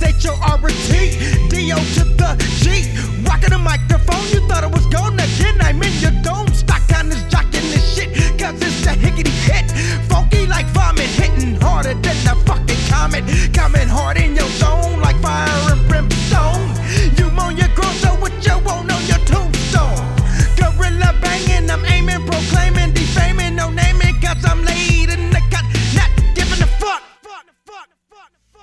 S-H-O-R-T, D-O to the G. Rocking the microphone, you thought it was gonna get. I'm in your dome, stock on this jocking this shit, cause it's the hickety hit. Funky like vomit, hitting harder than the fucking comet. Coming hard in your zone like fire and brimstone. You moan your girl, so what you want on your tombstone? Gorilla banging, I'm aiming, proclaiming, defaming, no naming, cause I'm lazy.